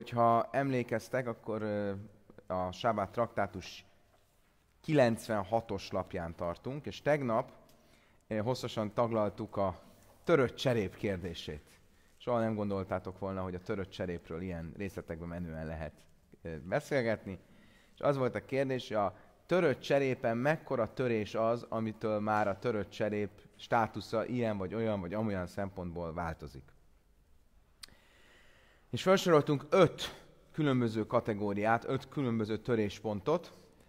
Ha emlékeztek, akkor a Sábát traktátus 96-os lapján tartunk, és tegnap hosszasan taglaltuk a törött cserép kérdését. Soha nem gondoltátok volna, hogy a törött cserépről ilyen részletekben menően lehet beszélgetni. És az volt a kérdés, hogy a törött cserépen mekkora törés az, amitől már a törött cserép státusza ilyen vagy olyan vagy amolyan szempontból változik. És felsoroltunk 5 különböző kategóriát, 5 különböző töréspontot,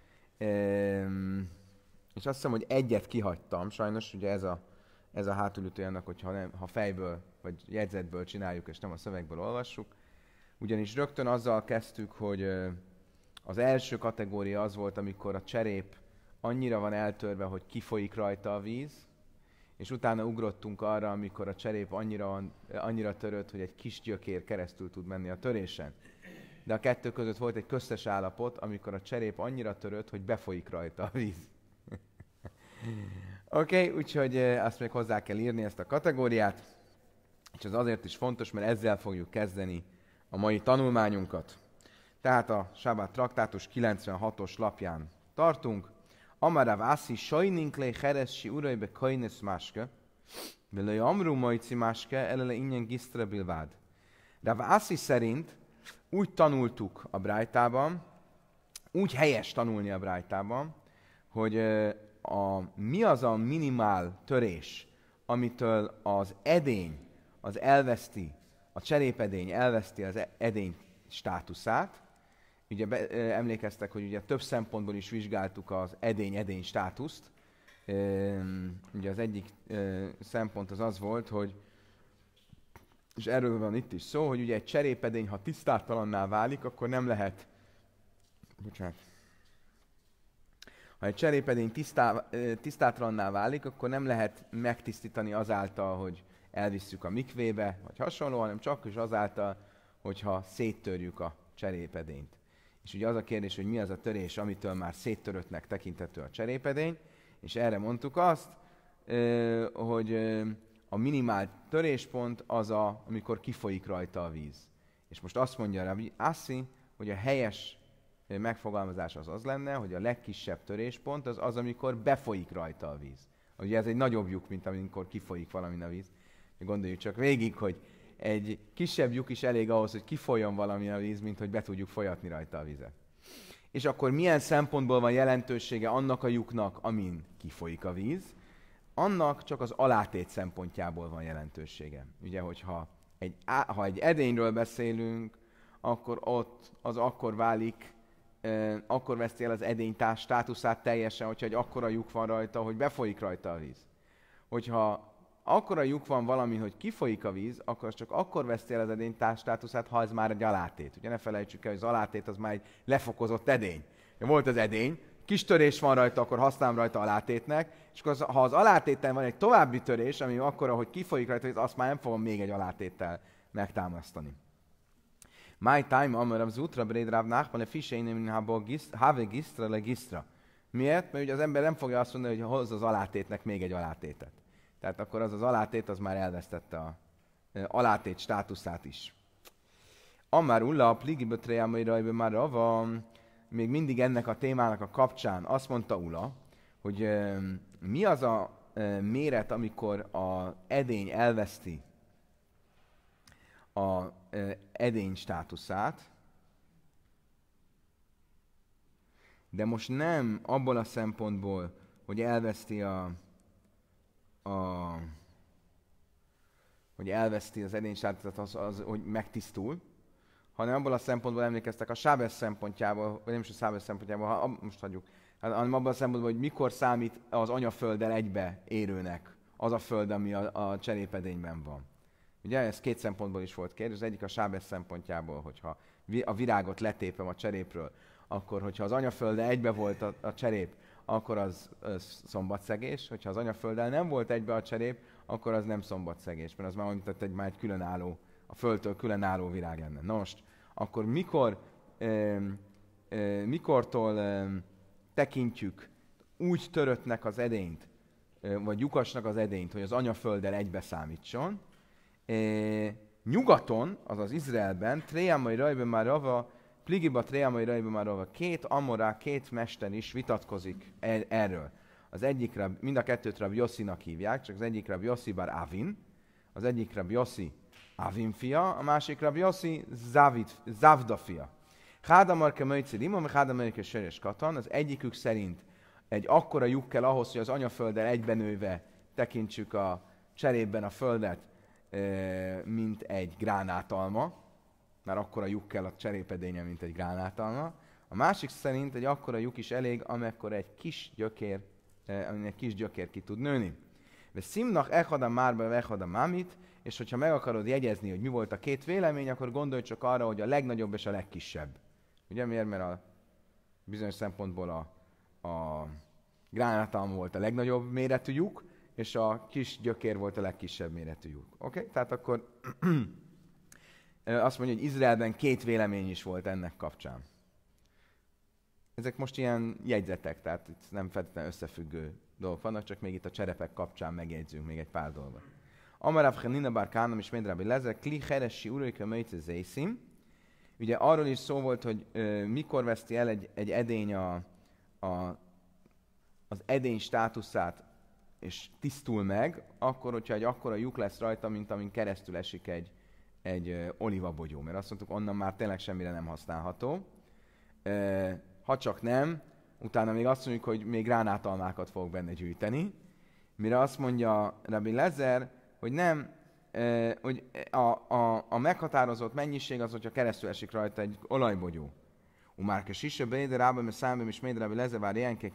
és azt hiszem, hogy egyet kihagytam, sajnos ugye ez a hátulütő annak, ha fejből vagy jegyzetből csináljuk, és nem a szövegből olvassuk. Ugyanis rögtön azzal kezdtük, hogy az első kategória az volt, amikor a cserép annyira van eltörve, hogy kifolyik rajta a víz, és utána ugrottunk arra, amikor a cserép annyira törött, hogy egy kis gyökér keresztül tud menni a törésen. De a kettő között volt egy köztes állapot, amikor a cserép annyira törött, hogy befolyik rajta a víz. Oké, úgyhogy azt még hozzá kell írni ezt a kategóriát, és ez azért is fontos, mert ezzel fogjuk kezdeni a mai tanulmányunkat. Tehát a Sábát traktátus 96-os lapján tartunk. Amarav Assi sajnink le heressi uraibe kajnesz máske, vele amru majci máske, elele ingyen gisztra bilvád. Rav Assi szerint úgy tanultuk a brájtában, úgy helyes tanulni a brájtában, hogy mi az a minimál törés, amitől az edény az elveszti, a cserépedény elveszti az edény státuszát. Ugye emlékeztek, hogy ugye több szempontból is vizsgáltuk az edény státuszt. Ugye az egyik szempont az volt, hogy, és erről van itt is szó, hogy ugye egy cserépedény, ha tisztátalanná válik, akkor nem lehet, ha egy cserépedény tisztátalanná válik, akkor nem lehet megtisztítani azáltal, hogy elvisszük a mikvébe, vagy hasonló, hanem csak is azáltal, hogyha széttörjük a cserépedényt. És ugye az a kérdés, hogy mi az a törés, amitől már széttöröttnek tekinthető a cserépedény, és erre mondtuk azt, hogy a minimál töréspont az, amikor kifolyik rajta a víz. És most azt mondja Rabbi Assi, hogy a helyes megfogalmazás az lenne, hogy a legkisebb töréspont az, amikor befolyik rajta a víz. Ugye ez egy nagyobb lyuk, mint amikor kifolyik valamin a víz. Gondoljuk csak végig, hogy egy kisebb lyuk is elég ahhoz, hogy kifolyjon valami a víz, mint hogy be tudjuk folyatni rajta a vizet. És akkor milyen szempontból van jelentősége annak a lyuknak, amin kifolyik a víz? Annak csak az alátét szempontjából van jelentősége. Ugye, hogyha ha egy edényről beszélünk, akkor ott az akkor válik, akkor veszti el az edény státuszát teljesen, hogyha egy akkora lyuk van rajta, hogy befolyik rajta a víz. Hogyha akkora lyuk van valami, hogy kifolyik a víz, akkor csak akkor veszti el az edény státuszát, ha ez már egy alátét. Ugye ne felejtsük el, hogy az alátét az már egy lefokozott edény. Volt az edény, kis törés van rajta, akkor használom rajta alátétnek, és akkor ha az alátéten van egy további törés, ami akkora, hogy kifolyik rajta, azt már nem fogom még egy alátéttel megtámasztani. My time, amarav zutra bréd ráv nachman, a fiseinim have gistra le gistra. Miért? Mert ugye az ember nem fogja azt mondani, hogy hozz az alátétnek még egy alátétet. Tehát akkor az alátét az már elvesztette a alátét státuszát is. Amár ulla a pligibötrejámairajbe már van, még mindig ennek a témának a kapcsán azt mondta Ula, hogy mi az a méret, amikor az edény elveszti a edény státuszát, de most nem abból a szempontból, hogy elveszti hogy elveszti az edény státuszát, hogy megtisztul, hanem abból a szempontból emlékeztek a Sábesz szempontjából, vagy nem is a Sábesz szempontjából, most hagyjuk, hanem abból a szempontból, hogy mikor számít az anyafölddel egybe érőnek az a föld, ami a cserépedényben van. Ugye ez 2 szempontból is volt kérdés. Az egyik a Sábesz szempontjából, hogyha a virágot letépem a cserépről, akkor hogyha az anyafölddel egybe volt a cserép, akkor az szombatszegés, hogyha az anyafölddel nem volt egybe a cserép, akkor az nem szombatszegés, mert az már mint már egy különálló, a földtől különálló virág lenne. Na most, akkor mikortól tekintjük úgy töröttnek az edényt, vagy lyukasnak az edényt, hogy az anyafölddel egybe számítson, Nyugaton, azaz Izraelben, Tréjamai Rajbe Márava, Pligiba Tréjamai Rajbe Márava, két amorá, két mester is vitatkozik erről. Az egyik mind a kettőt Rabbi Yossinak hívják, csak az egyik Rabbi Yossi bar Avin, az egyik Rabbi Yossi Avin fia, a másik Rabbi Yossi Zavda fia. Hádamarke Möjci Rimon, Hádamarke Söres Katan, az egyikük szerint egy akkora lyuk kell ahhoz, hogy az anyafölddel egybenőve tekintsük a cserében a földet, mint egy gránátalma, mert akkora lyuk kell a cserépedénye, mint egy gránátalma. A másik szerint egy akkora lyuk is elég, amekkor egy kis gyökér, amin egy kis gyökér ki tud nőni. De szimnak echada márba, echada mámit, és hogyha meg akarod jegyezni, hogy mi volt a két vélemény, akkor gondolj csak arra, hogy a legnagyobb és a legkisebb. Ugye miért? Mert a bizonyos szempontból a gránátalma volt a legnagyobb méretű lyuk, és a kis gyökér volt a legkisebb méretű lyuk. Oké? Tehát akkor azt mondja, hogy Izraelben két vélemény is volt ennek kapcsán. Ezek most ilyen jegyzetek, tehát itt nem feltétlenül összefüggő dolgok vannak, csak még itt a cserepek kapcsán megjegyzünk még egy pár dolgot. Amarav Chanina bar Kánam és Méd Rabbi Lezer, Kli Heresi Urika Möjce Zészim. Ugye arról is szó volt, hogy mikor veszti el egy edény az edény státuszát, és tisztul meg, akkor, hogyha egy akkora lyuk lesz rajta, mint amin keresztül esik egy olivabogyó. Mert azt mondtuk, onnan már tényleg semmire nem használható. Ha csak nem, utána még azt mondjuk, hogy még gránátalmákat fogok benne gyűjteni. Mire azt mondja Rabbi Lezer, hogy nem, hogy a meghatározott mennyiség az, hogyha keresztül esik rajta egy olajbogyó. Umárke sisse beide rába, mert számbem is méd Rabbi Lezer vár ilyenke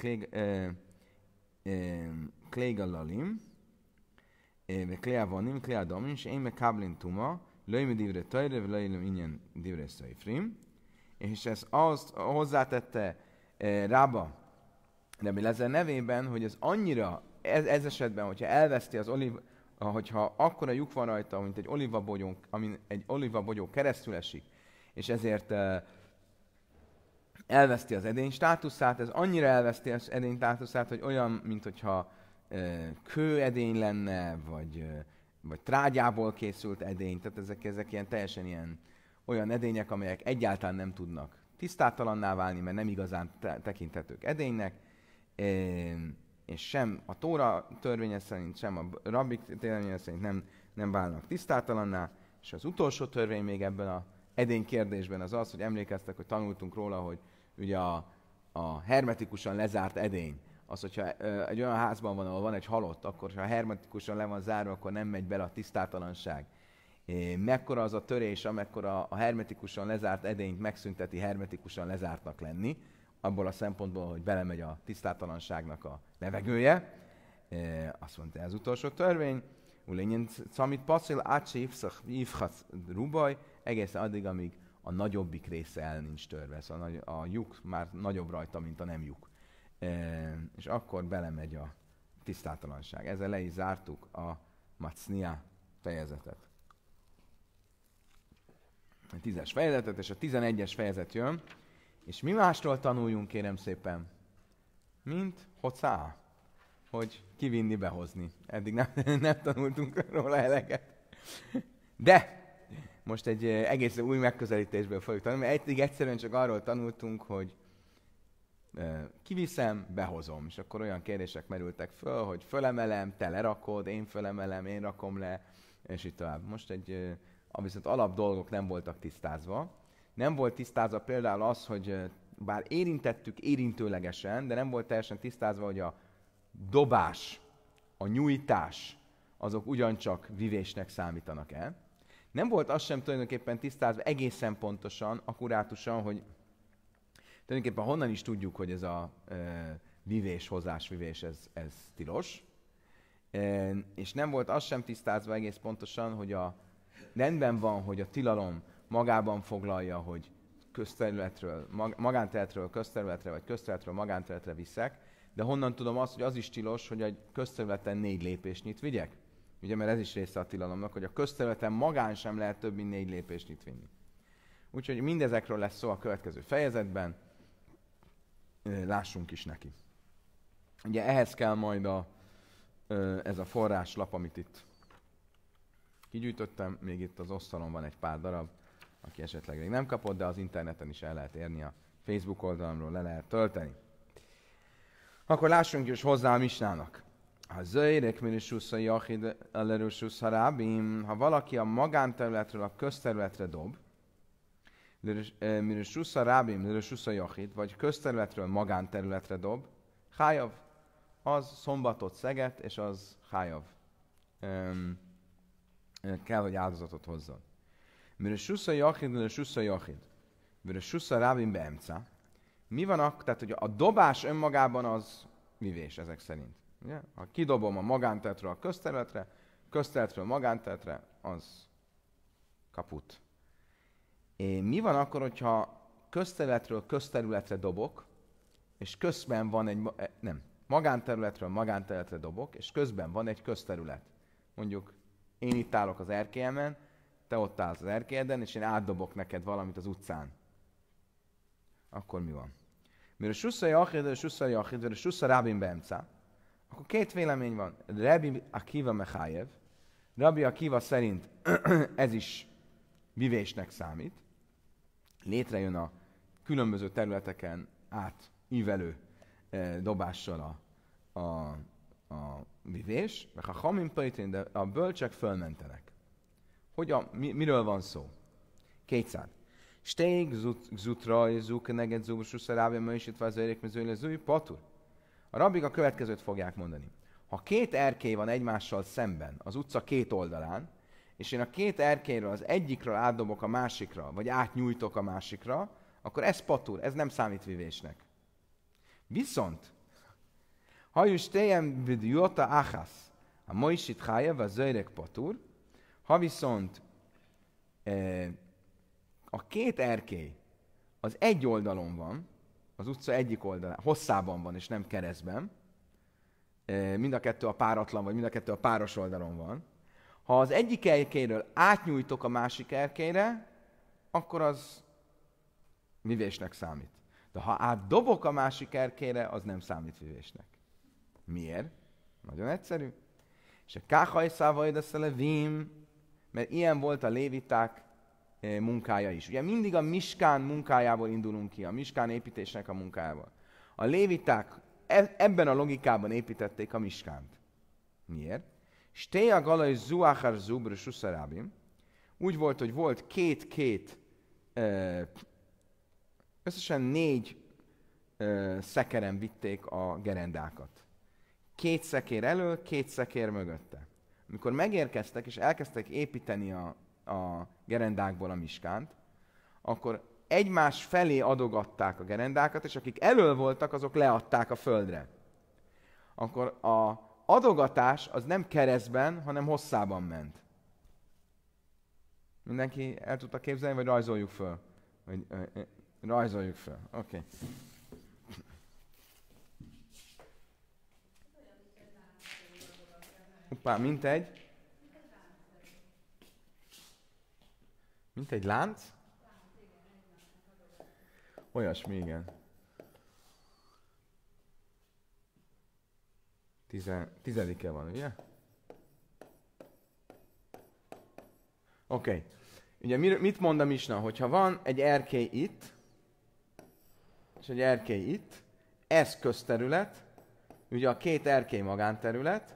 klégallalim, kléavonim, kléadomin, és én meg káblin tuma, löjme divre tajre, löjme ingyen divre szajfrim. És ezt azt hozzátette Rába Rabbi Lezer nevében, hogy ez annyira, ez esetben, hogyha elveszti az hogyha akkora lyuk van rajta, mint egy olivabogyó, amin egy olivabogyó keresztül esik, és ezért elveszti az edény státuszát, ez annyira elveszti az edény státuszát, hogy olyan, mint hogyha kőedény lenne, vagy trágyából készült edény, tehát ezek ilyen teljesen ilyen olyan edények, amelyek egyáltalán nem tudnak tisztátalanná válni, mert nem igazán tekinthetők edénynek, és sem a Tóra törvénye szerint, sem a rabbik törvénye szerint nem válnak tisztátalanná, és az utolsó törvény még ebben az edény kérdésben az az, hogy emlékeztek, hogy tanultunk róla, hogy ugye a hermetikusan lezárt edény, az, hogyha egy olyan házban van, ahol van egy halott, akkor ha hermetikusan le van zárva, akkor nem megy bele a tisztátalanság. Mekkora az a törés, amekkora a hermetikusan lezárt edényt megszünteti hermetikusan lezártnak lenni, abból a szempontból, hogy belemegy a tisztátalanságnak a levegője. Azt mondta az utolsó törvény, Ulényen szamit passzil átse ivhatsz rubaj, egészen addig, amíg a nagyobbik része el nincs törve. Szóval a lyuk már nagyobb rajta, mint a nem lyuk. És akkor belemegy a tisztátalanság. Ezzel le is zártuk a Macnia fejezetet. A 10-es fejezetet, és a 11-es fejezet jön. És mi másról tanuljunk, kérem szépen, mint hocá, hogy kivinni, behozni. Eddig nem tanultunk róla eleget. De most egy egész új megközelítésből fogjuk tanulni, mert eddig egyszerűen csak arról tanultunk, hogy kiviszem, behozom. És akkor olyan kérdések merültek föl, hogy fölemelem, te lerakod, én fölemelem, én rakom le, és így tovább. Most viszont alap dolgok nem voltak tisztázva. Nem volt tisztázva például az, hogy bár érintettük érintőlegesen, de nem volt teljesen tisztázva, hogy a dobás, a nyújtás, azok ugyancsak vivésnek számítanak-e. Nem volt az sem tulajdonképpen tisztázva egészen pontosan, akkurátusan, hogy tulajdonképpen honnan is tudjuk, hogy ez a vivés, hozásvivés, ez tilos. És nem volt az sem tisztázva egész pontosan, hogy rendben van, hogy a tilalom magában foglalja, hogy közterületről, magánterületről közterületre, vagy közterületről magánterületre viszek, de honnan tudom azt, hogy az is tilos, hogy egy közterületen 4 lépésnyit vigyek? Ugye, mert ez is része a tilalomnak, hogy a közterületen magán sem lehet több mint 4 lépésnyit vinni. Úgyhogy mindezekről lesz szó a következő fejezetben. Lássunk is neki. Ugye ehhez kell majd ez a forráslap, amit itt kigyűjtöttem, még itt az asztalon van egy pár darab, aki esetleg még nem kapott, de az interneten is el lehet érni, a Facebook oldalamról le lehet tölteni. Akkor lássunk is hozzá a misnának. Ha zöjrek mirisusza jachid alerususza rábim, ha valaki a magánterületről a közterületre dob, mirisusza rábim, mirisusza jachid, vagy közterületről magánterületre dob, hájav, az szombatot szeget, és az hájav. Kell, hogy áldozatot hozzon. Mirisusza jachid, mirisusza jachid. Mirisusza rábim beemca. Mi van akkor? Tehát, hogy a dobás önmagában az vivés ezek szerint. Ugye? Ha kidobom a magánterületről a közterületről a magánterületre, az kaput. Mi van akkor, hogyha közterületről közterületre dobok, és közben van egy... magánterületről magánterületre dobok, és közben van egy közterület. Mondjuk én itt állok az erkélyemen, te ott állsz az erkélyeden, és én átdobok neked valamit az utcán. Akkor mi van? Mire susza jachid, vagy susza rábin beemca, akkor két vélemény van. Rabbi Akiva Mechayev. Rabbi Akiva szerint ez is vivésnek számít. Létrejön a különböző területeken átívelő dobással a vivés. A hamim pajtén, de a bölcsek fölmentenek. Miről van szó? Kétszád. Stég, zutraj, zuk, neged, zubususza, rábja, möjsítve az érék, mezőle, zúj, patur. A rabbik a következőt fogják mondani. Ha két erkély van egymással szemben, az utca két oldalán, és én a két erkélyről az egyikről átdobok a másikra, vagy átnyújtok a másikra, akkor ez patur, ez nem számít vivésnek. Viszont, ha is tejem vidjota achasz, a moisit hájev, a zöjrek patur, ha viszont a két erkély az egy oldalon van, az utca egyik oldalán, hosszában van és nem keresztben, mind a kettő a páratlan, vagy mind a kettő a páros oldalon van. Ha az egyik erkélyről átnyújtok a másik erkélyre, akkor az vivésnek számít. De ha átdobok a másik erkélyre, az nem számít vivésnek. Miért? Nagyon egyszerű. És a káhajszával a levim, mert ilyen volt a léviták munkája is. Ugye mindig a miskán munkájából indulunk ki, a miskán építésnek a munkájából. A léviták ebben a logikában építették a miskánt. Miért? Stéja galaj zuachar zubr suszarábim. Úgy volt, hogy volt összesen 4 szekeren vitték a gerendákat. 2 szekér elől, 2 szekér mögötte. Amikor megérkeztek és elkezdtek építeni a gerendákból a miskánt, akkor egymás felé adogatták a gerendákat, és akik elől voltak, azok leadták a földre. Akkor a adogatás az nem keresztben, hanem hosszában ment. Mindenki el tudta képzelni, vagy rajzoljuk föl? Rajzoljuk föl. Oké. Okay. Hoppá, mint egy lánc? Olyasmi, igen. 10-e van, ugye? Oké. Ugye mit mond a misna? Hogyha van egy erkély itt, és egy erkély itt, ez közterület, ugye a 2 erkély magánterület,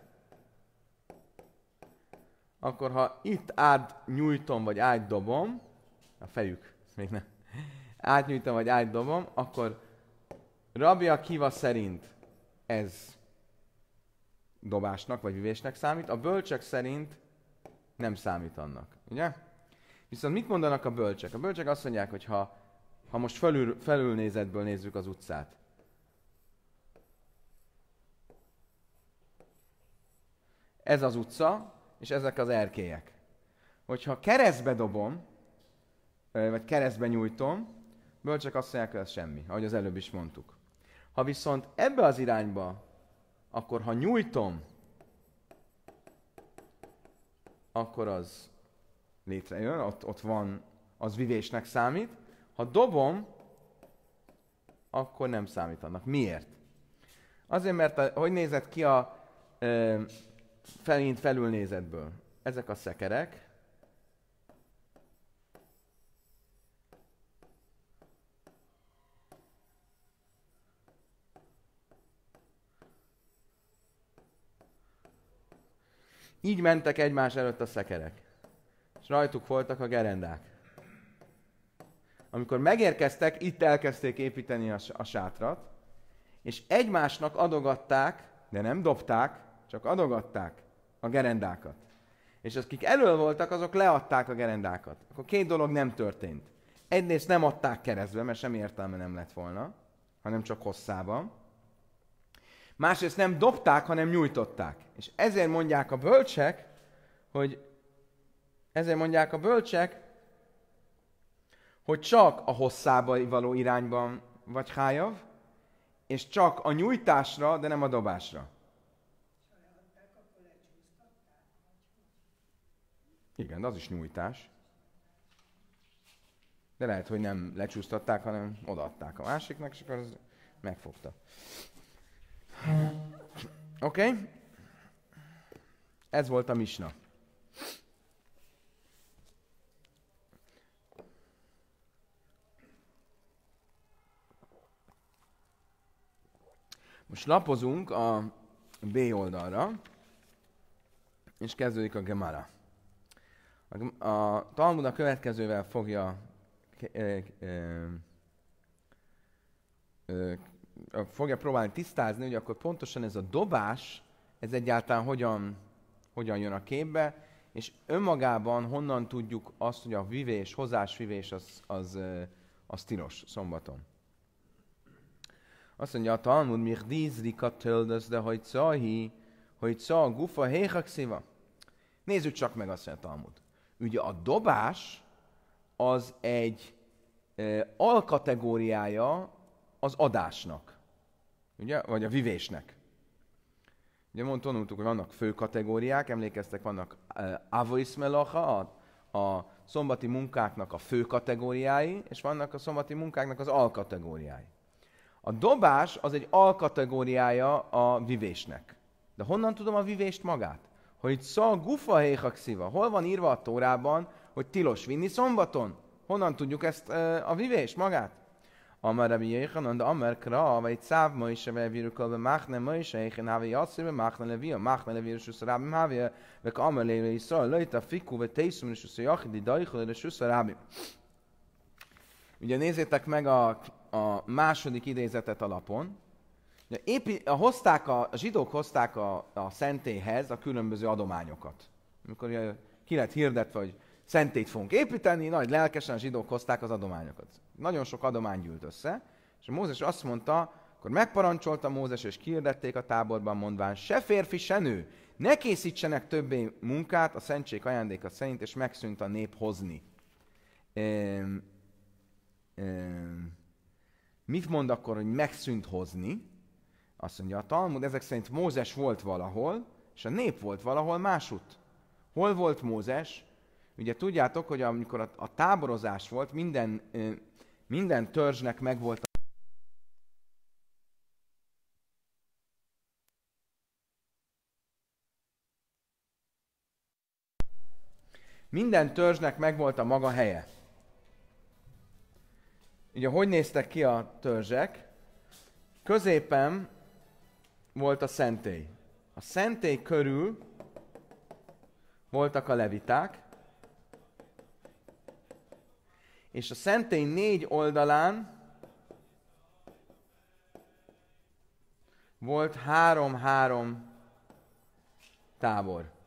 akkor ha itt átnyújtom, vagy átdobom, a fejük, még nem, átnyújtom, vagy átdobom, akkor Rabbi Akiva szerint ez dobásnak, vagy vivésnek számít, a bölcsek szerint nem számít annak, ugye? Viszont mit mondanak a bölcsek? A bölcsek azt mondják, hogy ha most felülnézetből nézzük az utcát, ez az utca, és ezek az erkélyek. Hogyha keresztbe dobom, vagy keresztbe nyújtom, bölcsek azt mondják, hogy ez semmi, ahogy az előbb is mondtuk. Ha viszont ebbe az irányba, akkor ha nyújtom, akkor az létrejön, ott van, az vivésnek számít. Ha dobom, akkor nem számít annak. Miért? Azért, mert hogy nézett ki a felülnézetből? Ezek a szekerek, így mentek egymás előtt a szekerek. És rajtuk voltak a gerendák. Amikor megérkeztek, itt elkezdték építeni a sátrat, és egymásnak adogatták, de nem dobták, csak adogatták a gerendákat. És akik elől voltak, azok leadták a gerendákat. Akkor két dolog nem történt. Egyrészt nem adták keresztbe, mert semmi értelme nem lett volna, hanem csak hosszában. Másrészt nem dobták, hanem nyújtották. És ezért mondják a bölcsek, hogy csak a hosszába való irányban vagy hájav, és csak a nyújtásra, de nem a dobásra. Igen, de az is nyújtás. De lehet, hogy nem lecsúsztatták, hanem odaadták a másiknak, és akkor az megfogta. Oké? Ez volt a misna. Most lapozunk a B oldalra, és kezdődik a Gemara. A Talmud a következővel fogja próbálni tisztázni, hogy akkor pontosan ez a dobás, ez egyáltalán hogyan jön a képbe, és önmagában honnan tudjuk azt, hogy a vivés, hozásvivés az tilos szombaton. Azt mondja a Talmud, mich dízrika töldöz, de hogy szahi, hogy szah gufa héhak szíva. Nézzük csak meg azt, mondja a Talmud. Ugye a dobás az egy alkategóriája az adásnak, ugye? Vagy a vivésnek. Ugye tanultuk, hogy vannak fő kategóriák, emlékeztek, vannak avois melacha, a szombati munkáknak a fő kategóriái, és vannak a szombati munkáknak az alkategóriái. A dobás az egy alkategóriája a vivésnek. De honnan tudom a vivést magát? Hogy szal gufa héhak szíva. Hol van írva a Tórában, hogy tilos vinni szombaton? Honnan tudjuk ezt a vivést magát? Amar Rabbi Yechanan, de Amar Kra, vagy Száv Moise, vagy Virukal, Machne Moise, Echen Havi Yassir, Machne Levia, Machne Levia, Suszarabim Havia, vagy Amar Levia Yisrael, Lejta Fiku, vagy Teiszum, és Suszajachidi, Dajchol, és Suszarabim. Ugye nézzétek meg a második idézetet a lapon. A zsidók hozták a szentélyhez a különböző adományokat. Amikor ki lett hirdetve, hogy szentélyt fogunk építeni, nagy lelkesen a zsidók hozták az adományokat. Nagyon sok adomány gyűlt össze, és Mózes azt mondta, akkor megparancsolta Mózes, és kihirdették a táborban mondván, se férfi, se nő, ne készítsenek többé munkát a szentség ajándéka szerint, és megszűnt a nép hozni. Mit mond akkor, hogy megszűnt hozni? Azt mondja a Talmud, ezek szerint Mózes volt valahol, és a nép volt valahol másutt. Hol volt Mózes? Ugye tudjátok, hogy amikor a táborozás volt, minden törzsnek megvolt a maga helye. Ugye hogy néztek ki a törzsek? Középen volt a szentély. A szentély körül voltak a leviták, és a szentély 4 oldalán volt 3-3 tábor.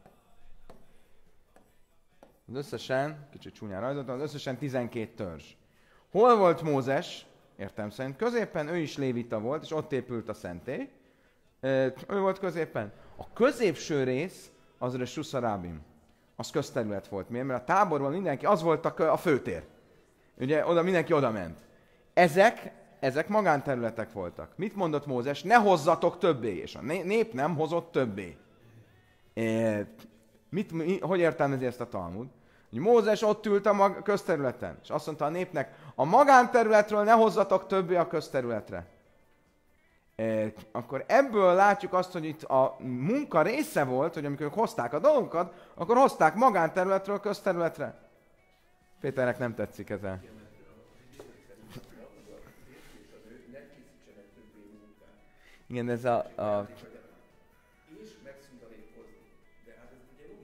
Az összesen, kicsit csúnyán rajzoltam, az összesen 12 törzs. Hol volt Mózes? Értem szerint középen, ő is lévita volt, és ott épült a szentély. Ő volt középen. A középső rész az a Suszarabim. Az közterület volt. Miért? Mert a táborban mindenki, az volt a főtér. Ugye oda mindenki oda ment. Ezek magánterületek voltak. Mit mondott Mózes? Ne hozzatok többé. És a nép nem hozott többé. Hogy értelmezi ezt a Talmud? Hogy Mózes ott ült a közterületen, és azt mondta a népnek, a magánterületről ne hozzatok többé a közterületre. Akkor ebből látjuk azt, hogy itt a munka része volt, hogy amikor hozták a dolgokat, akkor hozták magánterületről közterületre. Péternek nem tetszik ez el. Igen, ez a...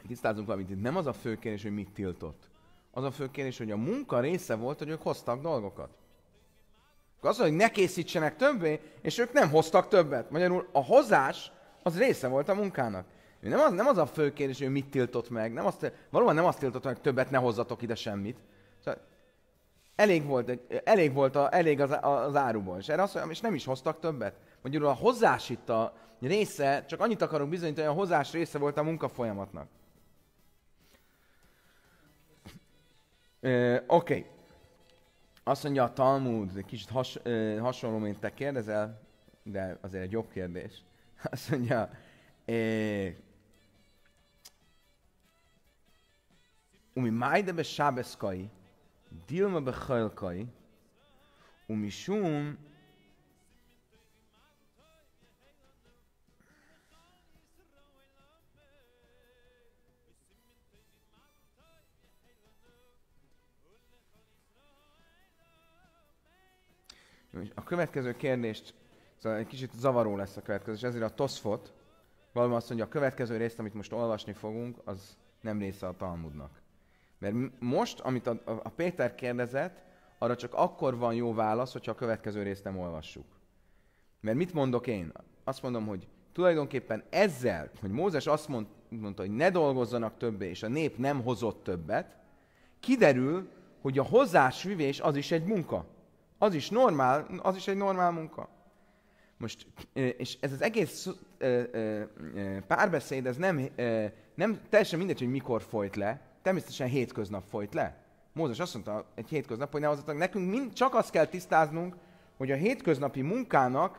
tisztázunk valamit, itt nem az a fő kérdés, hogy mit tiltott. Az a fő kérdés, hogy a munka része volt, hogy ők hoztak dolgokat. Az, hogy ne készítsenek többé, és ők nem hoztak többet. Magyarul a hozás, az része volt a munkának. Nem az a fő kérdés, hogy mit tiltott meg. Valóban nem azt tiltott meg, hogy többet ne hozzatok ide semmit. Szóval elég az áruból. És erre azt mondja, és nem is hoztak többet. Magyarul a hozás itt a része, csak annyit akarok bizonyítani, hogy a hozás része volt a munkafolyamatnak. Oké. Azt mondja a Talmud, egy kicsit hasonló, mint te kérdezel, de azért egy jobb kérdés. Azt mondja, umi májde be sábeszkai, dilma be chajlkai, umi sum, a következő kérdést, szóval egy kicsit zavaró lesz a következő, és ezért a Toszfot, valóban azt mondja, a következő részt, amit most olvasni fogunk, az nem része a Talmudnak. Mert most, amit a Péter kérdezett, arra csak akkor van jó válasz, hogyha a következő részt nem olvassuk. Mert mit mondok én? Azt mondom, hogy tulajdonképpen ezzel, hogy Mózes azt mondta, hogy ne dolgozzanak többé, és a nép nem hozott többet, kiderül, hogy a hozásvivés az is egy munka. Az is egy normál munka. Most, és ez az egész párbeszéd, ez nem teljesen mindegy, hogy mikor folyt le, természetesen hétköznap folyt le. Mózes azt mondta egy hétköznap, hogy ne hozzatok. Nekünk csak azt kell tisztáznunk, hogy a hétköznapi munkának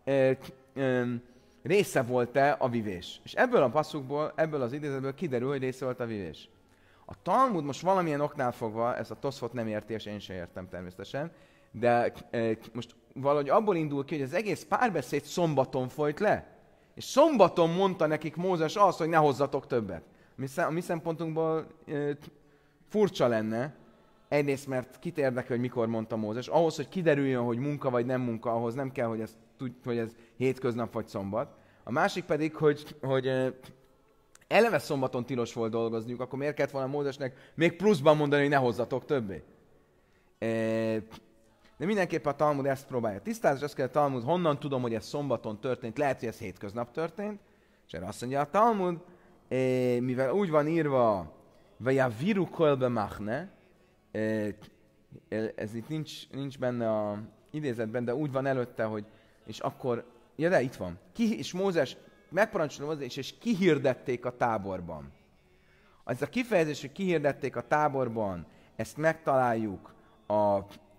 része volt-e a vivés. És ebből a passzukból, ebből az idézetből kiderül, hogy része volt a vivés. A Talmud most valamilyen oknál fogva, ezt a Toszfot nem érti, és én sem értem természetesen, de most valahogy abból indul ki, hogy az egész párbeszéd szombaton folyt le. És szombaton mondta nekik Mózes azt, hogy ne hozzatok többet. A mi szempontunkból furcsa lenne, egyrészt mert kit érdekel, hogy mikor mondta Mózes. Ahhoz, hogy kiderüljön, hogy munka vagy nem munka, ahhoz nem kell, hogy ez hétköznap vagy szombat. A másik pedig, hogy eleve szombaton tilos volt dolgozniuk, akkor miért kellett volna Mózesnek még pluszban mondani, hogy ne hozzatok többé? De mindenképpen a Talmud ezt próbálja tisztázni, és azt kell a Talmud, honnan tudom, hogy ez szombaton történt, lehet, hogy ez hétköznap történt, és erre azt mondja a Talmud, mivel úgy van írva, vagy a viru kolbe machne, ez itt nincs benne a idézetben, de úgy van előtte, hogy és akkor, ja de itt van, és Mózes megparancsolta Mózes, és kihirdették a táborban. Ez a kifejezés, hogy kihirdették a táborban, ezt megtaláljuk a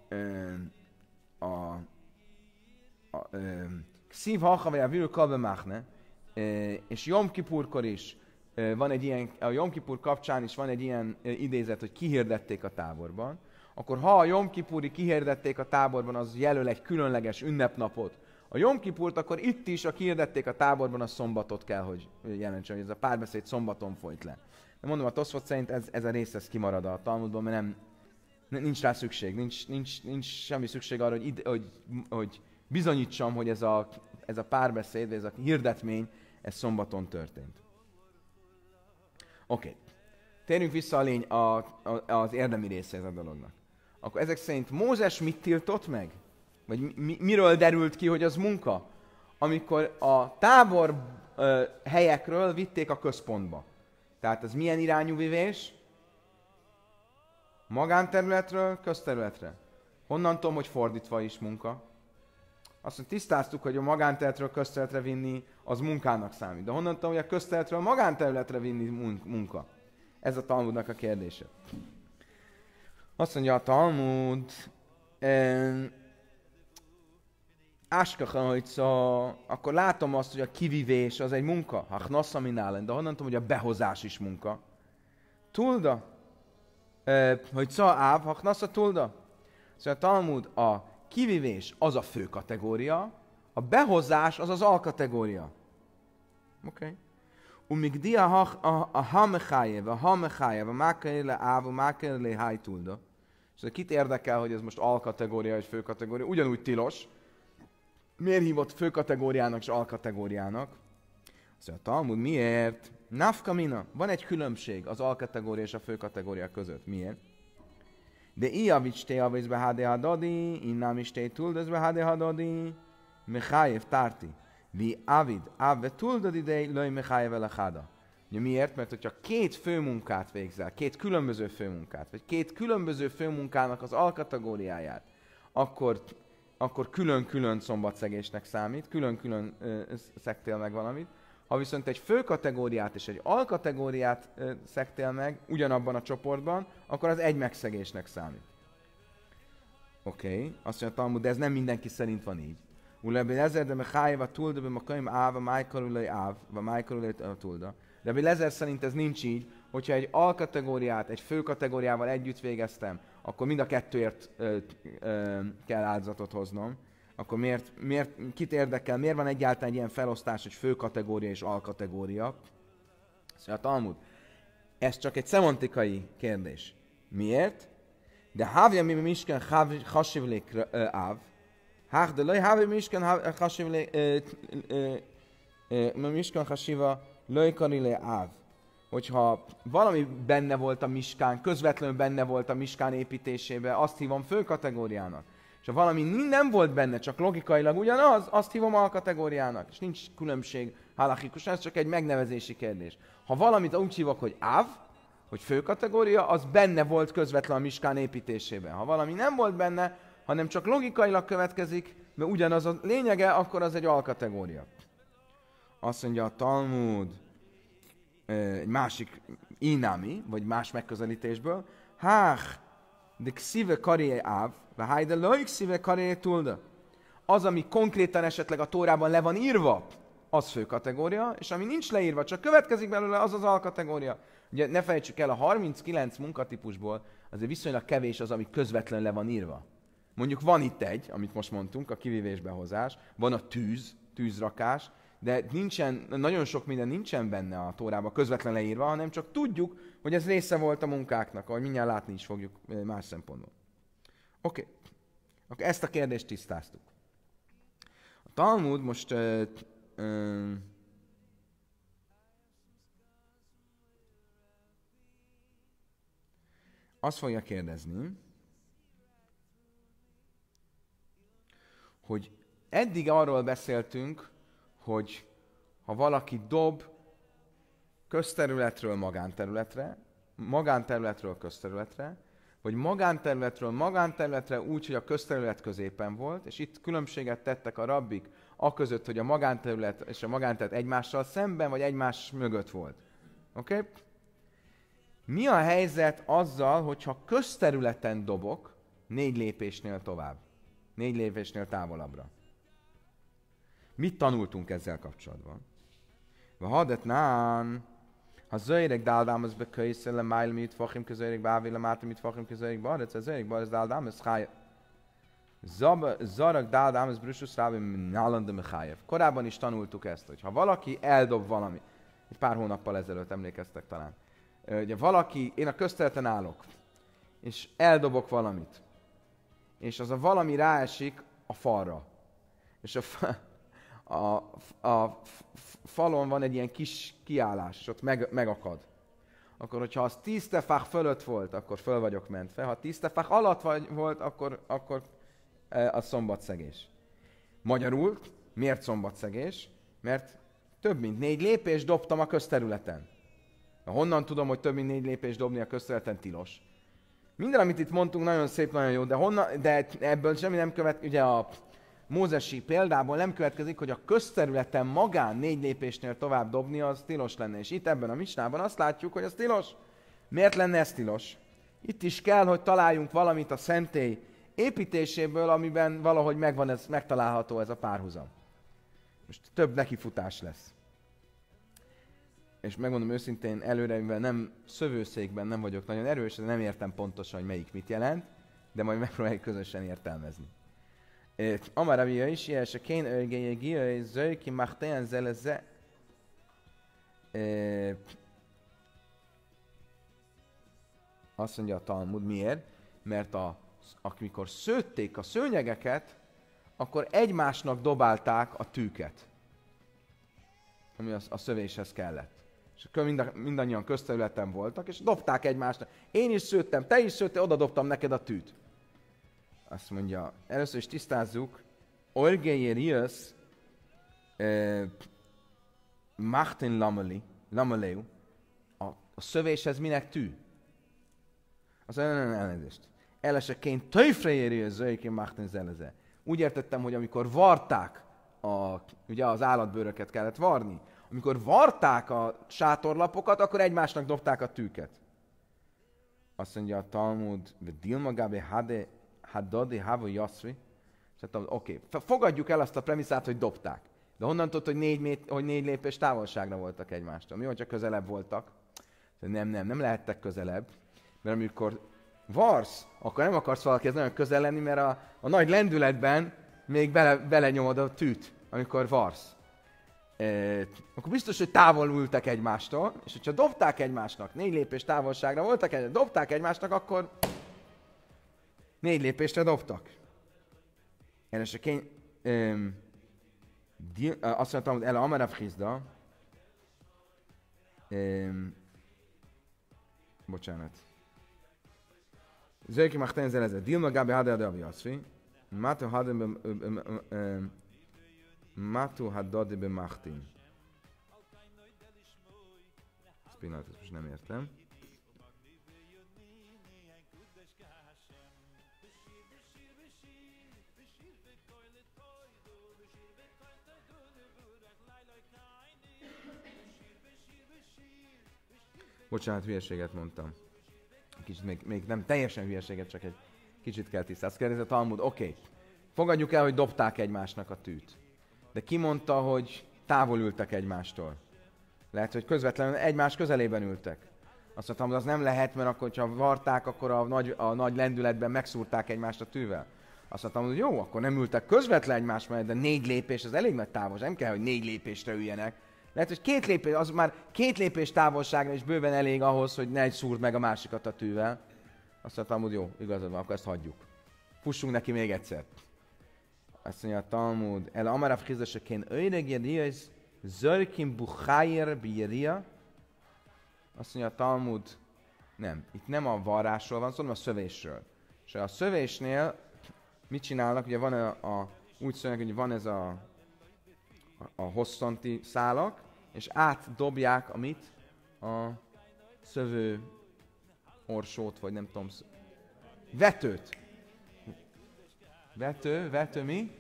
Ksiv Hacha a Viru Kolbe Machne, és Jom Kipurkor is van egy ilyen, a Jom Kipur kapcsán is van egy ilyen idézet, hogy kihirdették a táborban, akkor ha a Jom Kipuri kihirdették a táborban, az jelöl egy különleges ünnepnapot. A Jom Kipurt akkor itt is a kihirdették a táborban, a szombatot kell, hogy jelentsen, hogy ez a párbeszéd szombaton folyt le. De mondom, a Toszfot szerint ez a rész ez kimarad a Talmudban, mert nincs rá szükség, nincs semmi szükség arra, hogy bizonyítsam, hogy ez a párbeszéd, vagy ez a hirdetmény, ez szombaton történt. Oké. Térjünk vissza az érdemi részéhez a dolognak. Akkor ezek szerint Mózes mit tiltott meg? Vagy miről derült ki, hogy az munka? Amikor a tábor helyekről vitték a központba. Tehát ez milyen irányú vivés? Magánterületről közterületre. Honnan tudom, hogy fordítva is munka? Azt mondjuk tisztáztuk, hogy a magánterületről közterületre vinni, az munkának számít. De honnan tudom, hogy a közterületről magánterületre vinni munka? Ez a Talmudnak a kérdése. Azt mondja a Talmud, akkor látom azt, hogy a kivivés az egy munka. Hachnasz aminálen, de honnan tudom, hogy a behozás is munka? Tulda. Hogy áv, hachnasz a tulda. Szóval a Talmud, a kivivés az a fő kategória, a behozás az az alkategória. Oké. Umigdia a hamechayev, a mákerle áv, a mákerle hájtulda. Szóval kit érdekel, hogy ez most alkategória vagy főkategória? Ugyanúgy tilos. Miért hívott főkategóriának és alkategóriának? Szóval a Talmud miért? Nafka mina. Van egy különbség az alkategória és a főkategória között. Miért? De iavics te javisz be hade hadadi, innám is te tuldaz be hade hadadi, Mechajev tárti. Vi avid, ave tuldad idej, löj Mechajev el a hada. Miért? Mert hogyha két főmunkát végzel, két különböző főmunkát, vagy két különböző főmunkának az alkategóriáját, akkor külön-külön szombatszegésnek számít, külön-külön szektél meg valamit. Ha viszont egy főkategóriát és egy alkategóriát szektél meg ugyanabban a csoportban, akkor az egy megszegésnek számít. Oké, azt mondja Talmud, de ez nem mindenki szerint van így. Ulebi lezer, de mechajeva tulda, be makaim áv, a májkarulai áv, a májkarulai tulda. De lezer szerint ez nincs így, hogyha egy alkategóriát, egy főkategóriával együtt végeztem, akkor mind a kettőért kell áldozatot hoznom. Akkor miért kit érdekel, miért van egyáltalán egy ilyen felosztás, hogy főkategória és alkategória? Szóval a Talmud, ez csak egy szemantikai kérdés. Miért? De hávja mi misken hasivlék áv, hák de lej hávja misken hasivlék misken hasiva lej karilé áv. Hogyha valami benne volt a miskán, közvetlenül benne volt a miskán építésében, azt hívom főkategóriának. És ha valami nem volt benne, csak logikailag ugyanaz, azt hívom alkategóriának. És nincs különbség halachikus, ez csak egy megnevezési kérdés. Ha valamit úgy hívok, hogy áv, hogy főkategória, az benne volt közvetlen a miskán építésében. Ha valami nem volt benne, hanem csak logikailag következik, mert ugyanaz a lényege, akkor az egy alkategória. Azt mondja a Talmud, egy másik inámi, vagy más megközelítésből, hách, de xive karé áv, vagy hájde lőj xive karé tulda. Az, ami konkrétan esetleg a Tórában le van írva, az fő kategória, és ami nincs leírva, csak következik belőle, az az alkategória. Ugye ne felejtsük el, a 39 munkatípusból azért viszonylag kevés az, ami közvetlen le van írva. Mondjuk van itt egy, amit most mondtunk, a kivívésbehozás, van a tűzrakás, de nagyon sok minden nincsen benne a Tórában közvetlen leírva, hanem csak tudjuk, hogy ez része volt a munkáknak, ahogy mindjárt látni is fogjuk más szempontból. Oké. Akkor ezt a kérdést tisztáztuk. A Talmud most azt fogja kérdezni, hogy eddig arról beszéltünk, hogy ha valaki dob közterületről magánterületre, magánterületről közterületre, vagy magánterületre úgy, hogy a közterület középen volt, és itt különbséget tettek a rabbik aközött, hogy a magánterület és a magánterület egymással szemben, vagy egymás mögött volt. Oké? Okay? Mi a helyzet azzal, hogyha közterületen dobok 4 lépésnél tovább? 4 lépésnél távolabbra. Mit tanultunk ezzel kapcsolatban? Hadet nán, ha zöjrek dáldámaz be köjszel le májl mit fachim közöjrek bávile máta mit fachim közöjrek baret, ez zöjrek baret dáldámaz chája. Zarak dáldámaz brüssus rábi nálande mechájev. Korábban is tanultuk ezt, hogy ha valaki eldob valami, egy pár hónappal ezelőtt emlékeztek talán, ugye valaki, én a közterületen állok, és eldobok valamit, és az a valami ráesik a falra, és a falon van egy ilyen kis kiállás, és ott megakad. Akkor, hogyha az 10 tefach fölött volt, akkor föl vagyok mentve. Ha 10 tefach alatt volt, akkor az szombatszegés. Magyarul, miért szombatszegés? Mert több mint 4 lépést dobtam a közterületen. Honnan tudom, hogy több mint 4 lépést dobni a közterületen tilos? Minden, amit itt mondtunk, nagyon szép, nagyon jó, de ebből semmi nem következik. Ugye a mózesi példából nem következik, hogy a közterületen magán 4 lépésnél tovább dobni, az tilos lenne. És itt ebben a misnában azt látjuk, hogy az tilos. Miért lenne ez tilos? Itt is kell, hogy találjunk valamit a szentély építéséből, amiben valahogy megtalálható ez a párhuzam. Most több nekifutás lesz. És megmondom őszintén, előre, mivel nem szövőszékben nem vagyok nagyon erős, de nem értem pontosan, hogy melyik mit jelent, de majd megpróbáljuk közösen értelmezni. Amar Rabbi is, és a kén örgéje gíjai zöj ki machtéen zeleze. Azt mondja a Talmud, miért? Mert amikor szőtték a szőnyegeket, akkor egymásnak dobálták a tűket, ami a szövéshez kellett. És akkor mindannyian közterületen voltak, és dobták egymásnak. Én is szőttem, te is szőttél, oda dobtam neked a tűt. Azt mondja, először is tisztázzuk, Orgéjér jössz, Martin Lamaleu, a szövéshez minek tű? Azt mondja, nem, elnézést. Eleseként töjfrejér jössz, Zöjjén Martin Zeleze. Úgy értettem, hogy amikor varták, ugye az állatbőröket kellett varni, amikor varták a sátorlapokat, akkor egymásnak dobták a tűket. Azt mondja a Talmud, Dilma Gabi Hadadi Havo Yaszvi. Oké, fogadjuk el azt a premisszát, hogy dobták. De honnan tudod, hogy 4 lépés távolságra voltak egymástól? Mi, hogyha közelebb voltak? Nem lehettek közelebb, mert amikor varsz, akkor nem akarsz valakihez nagyon közel lenni, mert a nagy lendületben még belenyomod a tűt, amikor varsz. Akkor biztos, hogy távol ültek egymástól, és hogyha dobták egymásnak, 4 lépés távolságra voltak, dobták egymásnak, akkor 4 lépésre dobtak. Azt mondtam, hogy el Amarav Hizda, bocsánat. Zöjki Machten Zeleze, Dilma Gabi Hadad Abi Asfi, Matu Hadad Be Machtin. Ezt pillanatot most nem értem. Bocsánat, hülyeséget mondtam. Kicsit még nem teljesen hülyeséget, csak egy kicsit kell tisztázni. Kérdezi a Talmud, oké. Fogadjuk el, hogy dobták egymásnak a tűt. De ki mondta, hogy távol ültek egymástól? Lehet, hogy közvetlenül egymás közelében ültek. Azt mondtam, hogy az nem lehet, mert akkor, ha varták, akkor a nagy lendületben megszúrták egymást a tűvel. Azt mondtam, hogy jó, akkor nem ültek közvetlen egymás mellett, de 4 lépés, az elég nagy távolság. Nem kell, hogy 4 lépésre üljenek. Lehet, hogy 2 lépés, az már 2 lépés távolságra is bőven elég ahhoz, hogy ne szúrd meg a másikat a tűvel. Azt mondtam, hogy jó, igazad van, akkor ezt hagyjuk. Fussunk neki még egyszer. Azt mondja a Talmud, el Amarav Hizdasekén öjregér zörkin buchájér bírja. Azt mondja a Talmud, nem, itt nem a varrásról van szó, hanem a szövésről. És a szövésnél mit csinálnak? Ugye van úgy szólnak, hogy van ez a hosszanti szálak, és átdobják amit? A szövő orsót, vagy nem tudom, vetőt. Vető mi?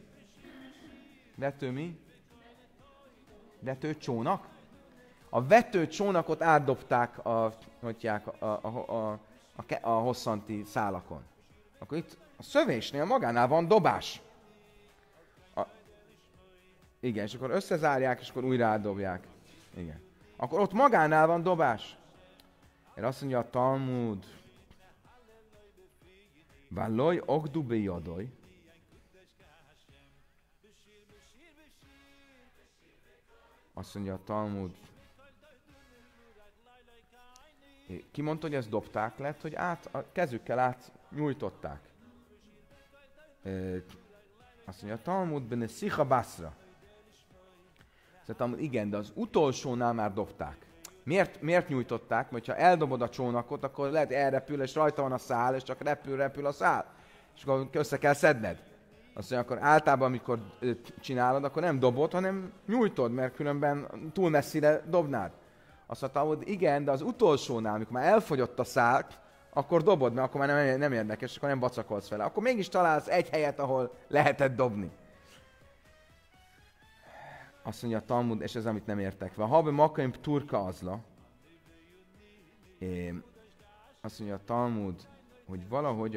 Vetőcsónak? A vetőcsónakot átdobták a hosszanti szálakon. Akkor itt a szövésnél magánál van dobás. Igen, és akkor összezárják, és akkor újra átdobják. Igen. Akkor ott magánál van dobás. Erre azt mondja a Talmud. Valloj okdu bejadoj. Azt mondja a Talmud. Ki mondta, hogy ezt dobták? Lehet, hogy a kezükkel át nyújtották. Azt mondja a Talmud, benne szicha baszra. Szóval igen, de az utolsónál már dobták. Miért nyújtották? Mert ha eldobod a csónakot, akkor lehet elrepül, és rajta van a szál, és csak repül a szál. És akkor össze kell szedned. Azt mondja, akkor általában, amikor csinálod, akkor nem dobod, hanem nyújtod, mert különben túl messzire dobnád. Azt mondta, hogy igen, de az utolsónál, amikor már elfogyott a szál, akkor dobod, mert akkor már nem érdekes, akkor nem bacakolsz vele. Akkor mégis találsz egy helyet, ahol lehetett dobni. Azt mondja a Talmud, és ez amit nem értek. Ha habe makaim turka azla, azt mondja a Talmud, hogy valahogy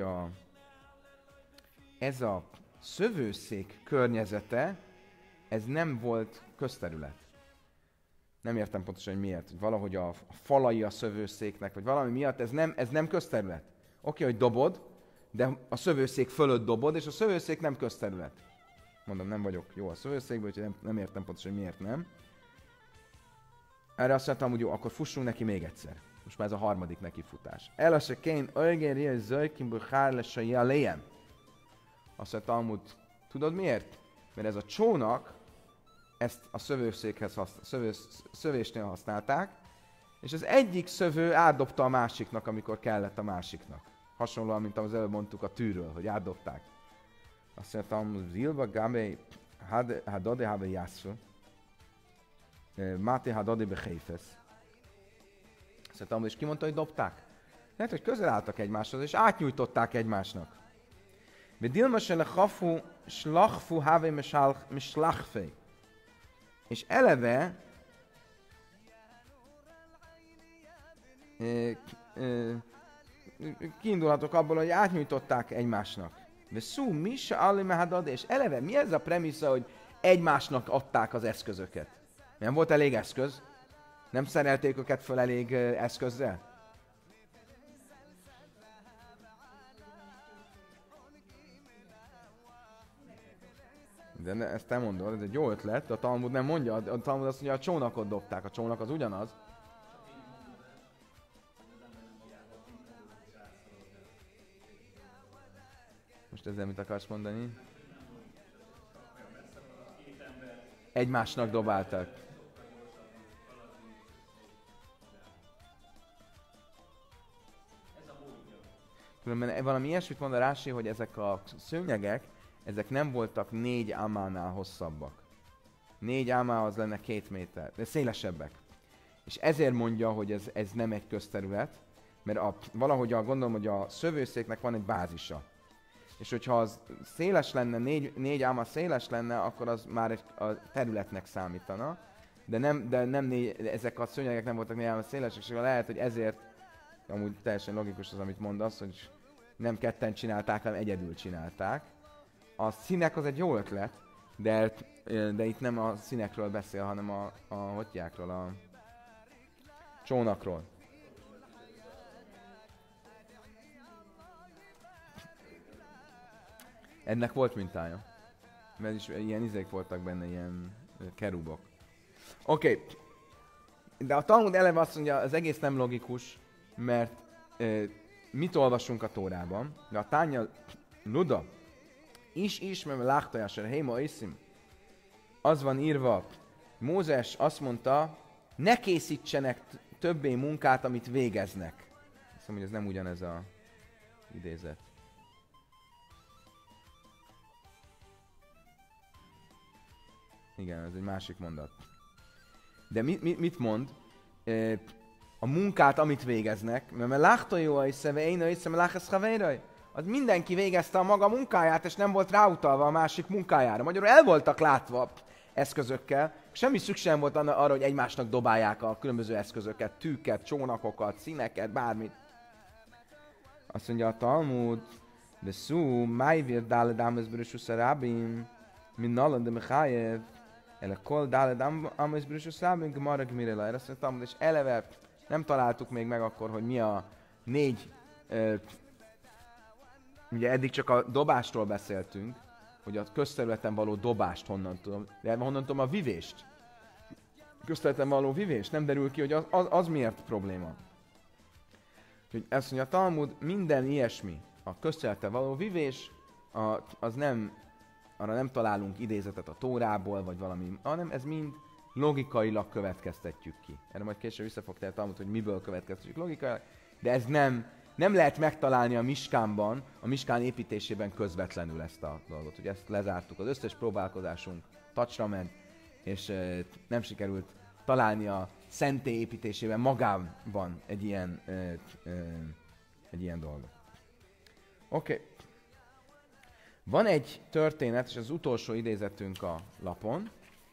ez a szövőszék környezete, ez nem volt közterület. Nem értem pontosan, hogy miért. Valahogy a falai a szövőszéknek, vagy valami miatt ez nem közterület. Oké, hogy dobod, de a szövőszék fölött dobod, és a szövőszék nem közterület. Mondom, nem vagyok jó a szövőszékből, úgyhogy nem értem pontosan, hogy miért nem. Erre azt mondtam, hogy jó, akkor fussunk neki még egyszer. Most már ez a harmadik nekifutás. Elase kén, öjgéri, zöjkimből hárlesa jeléjem. Azt mondta, Talmud, tudod miért? Mert ez a csónak, ezt a szövőszékhez szövésnél használták, és az egyik szövő átdobta a másiknak, amikor kellett a másiknak. Hasonlóan, mint az előbb mondtuk a tűről, hogy átdobták. Azt mondtam, Zilba Gabe Hadode Habe Jászfő, Máté Hadode Behéfesz. Azt mondtam, és ki mondta, hogy dobták? Lehet, hogy közel álltak egymáshoz, és átnyújtották egymásnak. De Dilma se lechafu slachfu Have Mislachfej. És eleve kiindulhatok abból, hogy átnyújtották egymásnak. De szú, mi se alli mehadad, és eleve mi ez a premissza, hogy egymásnak adták az eszközöket? Nem volt elég eszköz? Nem szerelték őket föl elég eszközzel? De ezt te mondod, ez egy jó ötlet, de a Talmud nem mondja, a Talmud azt mondja, a csónakot dobták, a csónak az ugyanaz. Most ezzel mit akarsz mondani? Egymásnak dobáltak. Különben valami ilyesmit mond a Rási, hogy ezek a szőnyegek, ezek nem voltak 4 amánál hosszabbak. 4 amá az lenne 2 méter, de szélesebbek. És ezért mondja, hogy ez nem egy közterület, mert gondolom, hogy a szövőszéknek van egy bázisa. És hogyha az széles lenne, 4 áma széles lenne, akkor az már a területnek számítana. De nem ezek a szőnyegek nem voltak 4 áma szélesek, és lehet, hogy ezért, amúgy teljesen logikus az, amit mondasz, hogy nem ketten csinálták, hanem egyedül csinálták. A színek az egy jó ötlet, de itt nem a színekről beszél, hanem a hotjákról, a csónakról. Ennek volt mintája. Mert is ilyen izék voltak benne, ilyen kerubok. Oké. De a Talmud eleve azt mondja, az egész nem logikus, mert mit olvasunk a Tórában? De a Tánya Luda is, mert láhtajással héma iszim. Az van írva, Mózes azt mondta, ne készítsenek többé munkát, amit végeznek. Azt mondom, hogy ez nem ugyanez a idézet. Igen, ez egy másik mondat. De mit mond? A munkát, amit végeznek, mert láhtajóai szeve, én a hiszem, láhasz havéraj. Az mindenki végezte a maga munkáját, és nem volt ráutalva a másik munkájára. Magyarul el voltak látva eszközökkel, semmi szükség volt arra, hogy egymásnak dobálják a különböző eszközöket, tűket, csónakokat, színeket, bármit. Azt mondja a Talmud, de szú, májvér dále dámezbörös rábim, min nalan de mechajev, ele kol dále dámezbörös rábim, gemara gmirela. Azt mondja a Talmud, és eleve nem találtuk még meg akkor, hogy mi a 4. Ugye eddig csak a dobástról beszéltünk, hogy a közterületen való dobást honnan tudom, de honnan tudom a vivést. Közterületen való vivést, nem derül ki, hogy az miért probléma. Úgyhogy ezt mondja a Talmud, minden ilyesmi, a közterületen való vivés, arra nem találunk idézetet a Tórából, vagy valami, hanem ez mind logikailag következtetjük ki. Erre majd később vissza fog tenni a Talmud, hogy miből következtetjük logikailag, de ez nem lehet megtalálni a Miskánban, a Miskán építésében közvetlenül ezt a dolgot. Ugye ezt lezártuk, az összes próbálkozásunk tacsra ment, és nem sikerült találni a szentély építésében magában egy ilyen dolgot. Oké. Van egy történet, és az utolsó idézetünk a lapon.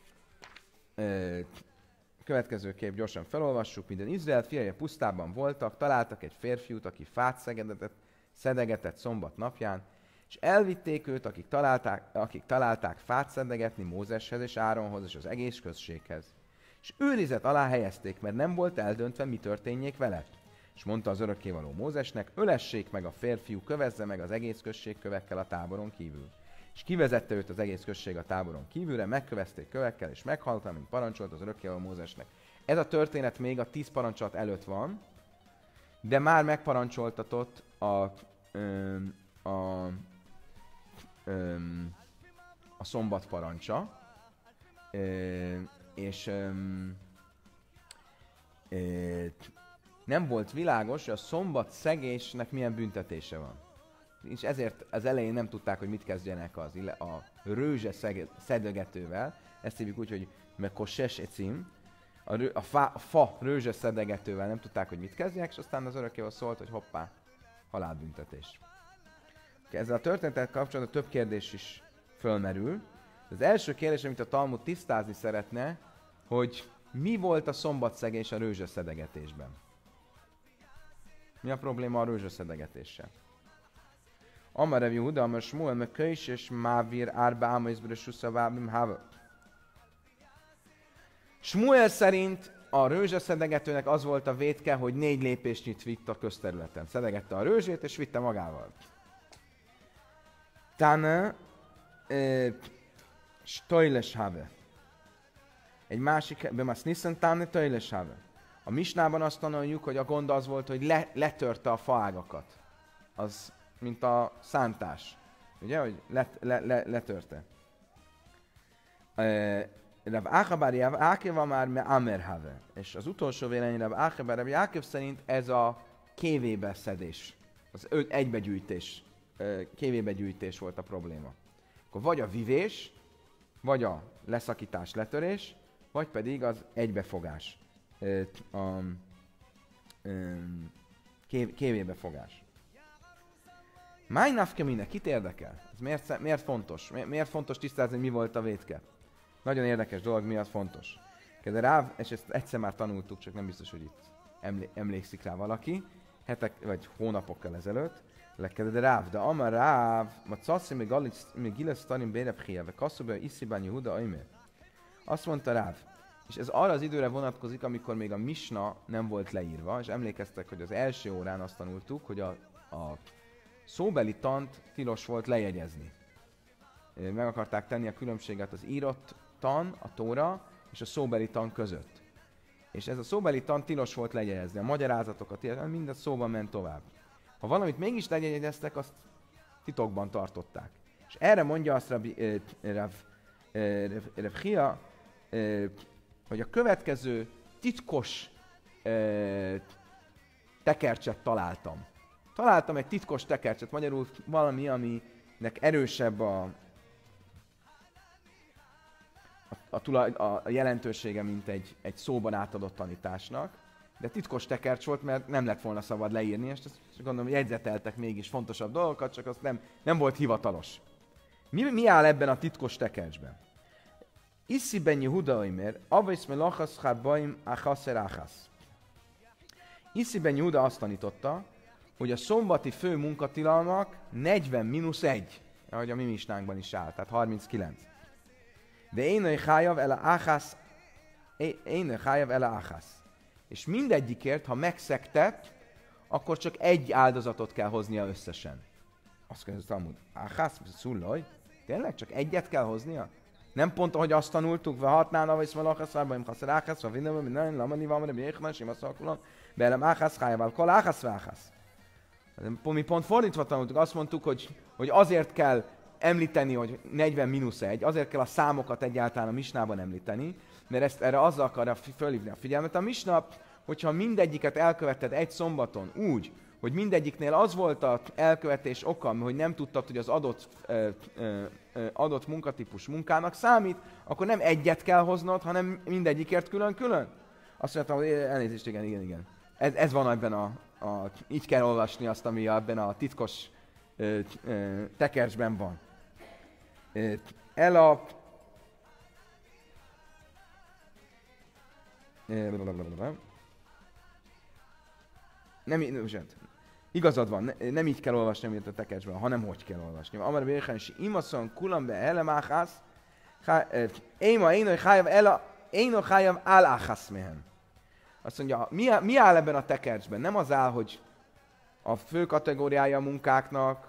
Következő kép gyorsan felolvassuk. Minden Izrael fiai a pusztában voltak, találtak egy férfiút, aki fát szedegetett szombat napján, és elvitték őt, akik találták fát szedegetni Mózeshez és Áronhoz és az egész községhez. És őrizet alá helyezték, mert nem volt eldöntve, mi történjék vele. És mondta az örökkévaló Mózesnek, ölessék meg a férfiú, kövezze meg az egész község kövekkel a táboron kívül. És kivezette őt az egész község a táboron kívülre, megkövezték kövekkel, és meghalta, mint parancsolt az örökkévaló Mózesnek. Ez a történet még a 10 parancsolat előtt van, de már megparancsoltatott a szombat parancsa, és nem volt világos, hogy a szombat szegésnek milyen büntetése van. És ezért az elején nem tudták, hogy mit kezdjenek a rőzse szedegetővel. Ezt hívjuk úgy, hogy mekoses ecim. A fa rőzse szedegetővel nem tudták, hogy mit kezdjenek, és aztán az örökkéval szólt, hogy hoppá, halálbüntetés. Ezzel a történettel kapcsolatban több kérdés is fölmerül. Az első kérdés, amit a Talmud tisztázni szeretne, hogy mi volt a szombatszegés a rőzseszedegetésben? Mi a probléma a rőzseszedegetéssel? Amar Rav Yehuda, Amar Shmuel, Meköis és Mávir Árba Ámaizbre Suszavávim Háva. Shmuel szerint a rőzseszedegetőnek az volt a vétke, hogy 4 lépésnyit vitt a közterületen. Szedegette a rőzsét és vitte magával. Tana Stojles Have. Egy másik, Bemasz Nissan Tana Stojles Have. A Misnában azt tanuljuk, hogy a gond az volt, hogy letörte a faágakat. Az, mint a szántás. Ugye, hogy letörte. Rav Áchabar Rav Ákeva már me Amer Have. És az utolsó vélemény Rav Áchabar Rav Jákov szerint ez a kévébe szedés. Az egybegyűjtés. Kévébegyűjtés volt a probléma. Akkor vagy a vivés, vagy a leszakítás, letörés, vagy pedig az egybefogás. Kévébefogás. Máj nafkemine, kit érdekel? Ez miért fontos? Miért fontos tisztázni, mi volt a vétke? Nagyon érdekes dolog, miatt fontos. De Ráv, és ezt egyszer már tanultuk, csak nem biztos, hogy itt emlékszik rá valaki, hetek vagy hónapokkal ezelőtt. De Ráv, de Amar Ráv, ma casszi még gilesz tanim bérepchia, ve kasszubja iszibán Yehuda aimer. Azt mondta Ráv, és ez arra az időre vonatkozik, amikor még a misna nem volt leírva, és emlékeztek, hogy az első órán azt tanultuk, hogy a szóbeli tant tilos volt lejegyezni. Meg akarták tenni a különbséget az írott tan, a tóra, és a szóbeli tan között. És ez a szóbeli tan tilos volt lejegyezni. A magyarázatokat, mindez szóban ment tovább. Ha valamit mégis lejegyeztek, azt titokban tartották. És erre mondja azt Rav Chia, hogy a következő titkos tekercset találtam. Találtam egy titkos tekercset, magyarul valami, aminek erősebb a jelentősége, mint egy szóban átadott tanításnak. De titkos tekercs volt, mert nem lett volna szabad leírni, és azt gondolom, hogy jegyzeteltek mégis fontosabb dolgokat, csak az nem volt hivatalos. Mi áll ebben a titkos tekercsben? Iszi ben Yehuda oimer, avais melachas chabaim achaser achas. Iszi ben Yehuda azt tanította, hogy a szombati fő munkatilalmak 40-1, ahogy a mi misnánkban is áll, tehát 39. De énöj chájav ele achas. És mindegyikért, ha megszegte, akkor csak egy áldozatot kell hoznia összesen. Azt kérdezte amúgy, áhász, szullaj, tényleg csak egyet kell hoznia? Nem pont, ahogy azt tanultuk, ve hatnána, vagy szvalachasz, vagy haszer áhász, vagy vinnem, vagy nem, lamani van, vagy békman, sima szakulon, belem áhász, hájával, kol áhász, váhász. Mi pont fordítva tanultuk, azt mondtuk, hogy azért kell említeni, hogy 40-1, azért kell a számokat egyáltalán a misnában említeni, mert erre azzal akarja fölhívni a figyelmet. A misna, hogyha mindegyiket elkövetted egy szombaton úgy, hogy mindegyiknél az volt az elkövetés oka, hogy nem tudtad, hogy az adott munkatípus munkának számít, akkor nem egyet kell hoznod, hanem mindegyikért külön-külön. Azt mondtam, hogy elnézést, igen. Ez van ebben így kell olvasni azt, ami ebben a titkos tekercsben van. Igazad van, nem így kell olvasni, mint a tekercsben, hanem hogy kell olvasni. Amar bérchen si imaszon kulam be elemáhász, éno chájav áláhász mehen. Azt mondja, mi áll ebben a tekercsben? Nem az áll, hogy a fő kategóriája a munkáknak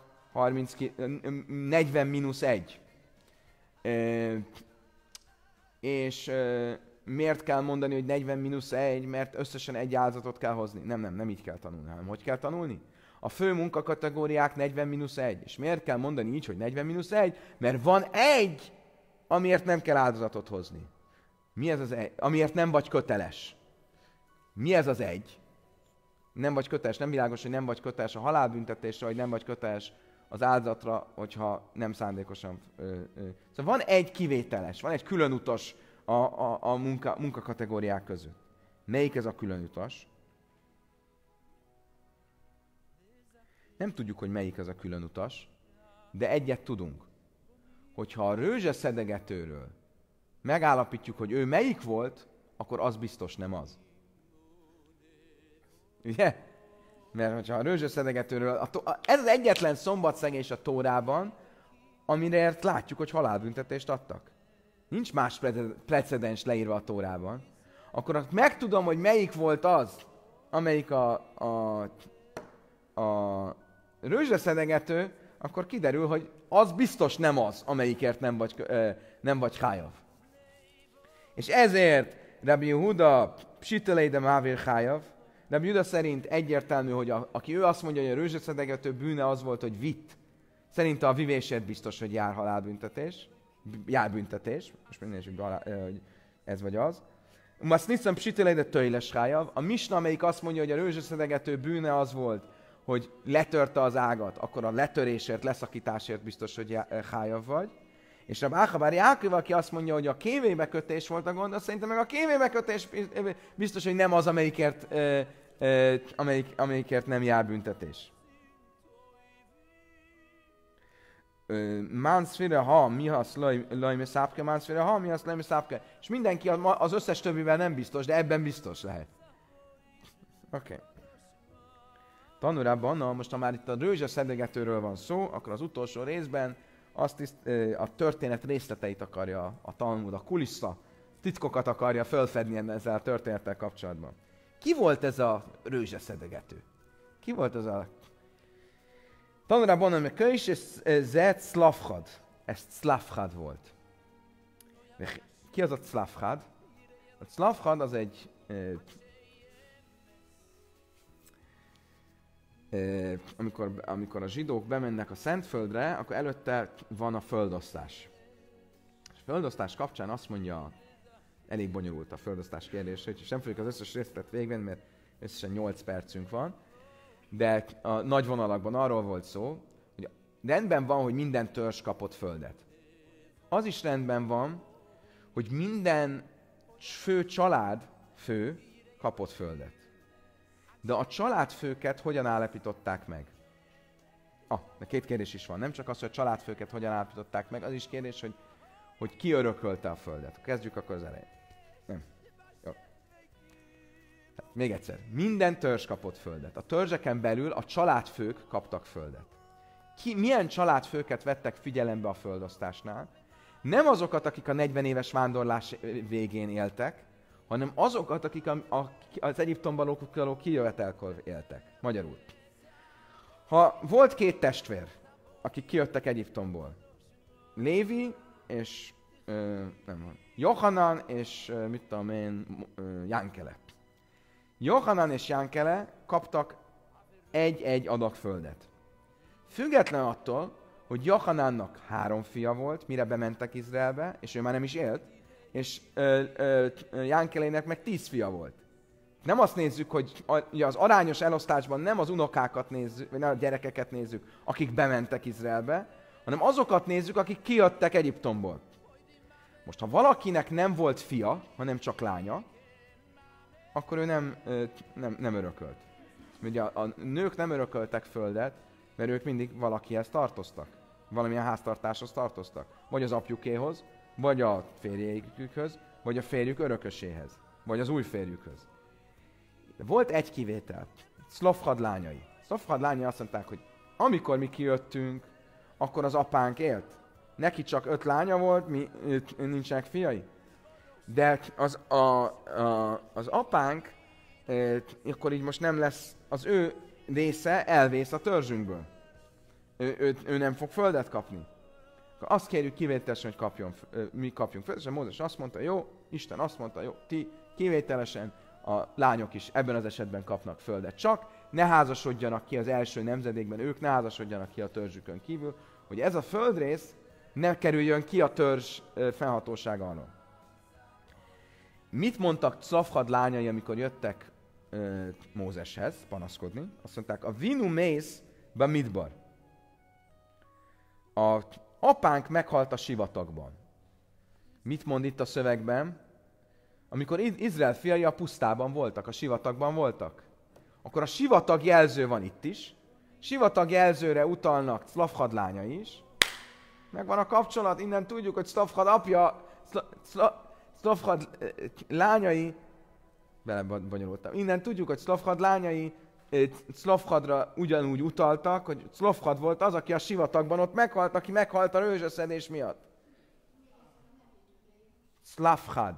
40-1. És miért kell mondani, hogy 40-1, mert összesen egy áldozatot kell hozni? Nem így kell tanulni, hanem hogy kell tanulni? A fő munkakategóriák 40-1. És miért kell mondani így, hogy 40-1? Mert van egy, amiért nem kell áldozatot hozni. Mi ez az egy? Amiért nem vagy köteles. Mi ez az egy? Nem vagy köteles, nem világos, hogy nem vagy köteles a halálbüntetésre, vagy nem vagy köteles az áldozatra, hogyha nem szándékosan. Szóval van egy kivételes, van egy különutas a munkakategóriák között. Melyik ez a különutas? Nem tudjuk, hogy melyik ez a különutas, de egyet tudunk. Hogyha a rőzseszedegetőről megállapítjuk, hogy ő melyik volt, akkor az biztos nem az. Ugye? Mert hogyha a rőzseszedegetőről... Ez az egyetlen szombatszegés a Tórában, amire látjuk, hogy halálbüntetést adtak. Nincs más precedens leírva a Tórában. Akkor megtudom, hogy melyik volt az, amelyik a rőzseszedegető, akkor kiderül, hogy az biztos nem az, amelyikért nem vagy hájav. És ezért Rabbi Yehuda psitelei de mávir hájav. Rabbi Yehuda szerint egyértelmű, hogy aki ő azt mondja, hogy a rőzseszedegető bűne az volt, hogy vitt. Szerinte a vivésért biztos, hogy jár halálbüntetés. Jár büntetés. Most minden hogy ez vagy az. Azt niszem psitelei de töjles hájav. A misna, amelyik azt mondja, hogy a rőzseszedegető bűne az volt, hogy letörte az ágat, akkor a letörésért, leszakításért biztos, hogy hájav vagy. És Rabbi Achabár Jákov, aki azt mondja, hogy a kévébe kötés volt a gond, azt szerintem meg a kévébe kötés biztos, hogy nem az, amelyikért nem jár büntetés. Máncfire ha, mi hasz lajme szápke, máncfire ha, mi hasz lajme szápke. És mindenki az összes többivel nem biztos, de ebben biztos lehet. Oké. Tanulában, most ha már itt a rőzseszedegetőről van szó, akkor az utolsó részben a történet részleteit akarja a Talmud, a kulissza titkokat akarja fölfedni ezzel a történettel kapcsolatban. Ki volt ez a rőzseszedegető? Ki volt ez a... Tanulában, hogy kölyis és zet szlavchad. Ez szlavchad volt. Ki az a szlavchad? A szlavchad az egy... amikor a zsidók bemennek a Szentföldre, akkor előtte van a földosztás. És a földosztás kapcsán azt mondja, elég bonyolult a földosztás kérdése, és nem fogjuk az összes részletet végigvenni, mert összesen 8 percünk van, de a nagy vonalakban arról volt szó, hogy rendben van, hogy minden törzs kapott földet. Az is rendben van, hogy minden fő kapott földet. De a családfőket hogyan állapították meg? De 2 kérdés is van. Nem csak az, hogy a családfőket hogyan állapították meg, az is kérdés, hogy ki örökölte a földet. Kezdjük akkor az elején. Nem. Jó. Még egyszer. Minden törzs kapott földet. A törzseken belül a családfők kaptak földet. Milyen családfőket vettek figyelembe a földosztásnál? Nem azokat, akik a 40 éves vándorlás végén éltek, hanem azokat, akik az Egyiptomban való kijövetelkor éltek. Magyarul. Ha volt 2 testvér, akik kijöttek Egyiptomból, Lévi és Johanan és Jánkele. Johanan és Jánkele kaptak egy adag földet. Független attól, hogy Johanannak 3 fia volt, mire bementek Izraelbe, és ő már nem is élt, és Jánkelének meg 10 fia volt. Nem azt nézzük, hogy az arányos elosztásban nem az unokákat nézzük, vagy nem a gyerekeket nézzük, akik bementek Izraelbe, hanem azokat nézzük, akik kijöttek Egyiptomból. Most, ha valakinek nem volt fia, hanem csak lánya, akkor ő nem örökölt. Ugye a nők nem örököltek földet, mert ők mindig valakihez tartoztak. Valamilyen háztartáshoz tartoztak. Vagy az apjukéhoz, vagy a férjeikhöz, vagy a férjük örököséhez, vagy az új férjükhöz. De volt egy kivétel. Szlofhad lányai. Szlofhad lányai azt mondták, hogy amikor mi kijöttünk, akkor az apánk élt. Neki csak 5 lánya volt, nincsenek fiai. De az apánk, akkor így most nem lesz, az ő része elvész a törzsünkből. Ő nem fog földet kapni. Akkor azt kérjük kivételesen, hogy mi kapjunk földet. És Mózes azt mondta, jó, Isten azt mondta, jó, ti kivételesen, a lányok is ebben az esetben kapnak földet. Csak ne házasodjanak ki az első nemzedékben, ők ne házasodjanak ki a törzsükön kívül, hogy ez a földrész ne kerüljön ki a törzs fennhatósága alól. Mit mondtak Szafhad lányai, amikor jöttek Mózeshez panaszkodni. Azt mondták, a vinu mész be midbar. A apánk meghalt a sivatagban. Mit mond itt a szövegben? Amikor Izrael fiai a pusztában voltak, a sivatagban voltak, akkor a sivatag jelző van itt is. Sivatag jelzőre utalnak Szlafhad lányai is. Megvan a kapcsolat, innen tudjuk, hogy Szlafhad apja, Szlafhad lányai, belebonyolultam, innen tudjuk, hogy Szlafhad lányai Szlafhadra ugyanúgy utaltak, hogy Szlafhad volt az, aki a sivatagban ott meghalt, aki meghalt a rőzseszedés miatt. Szlafhad.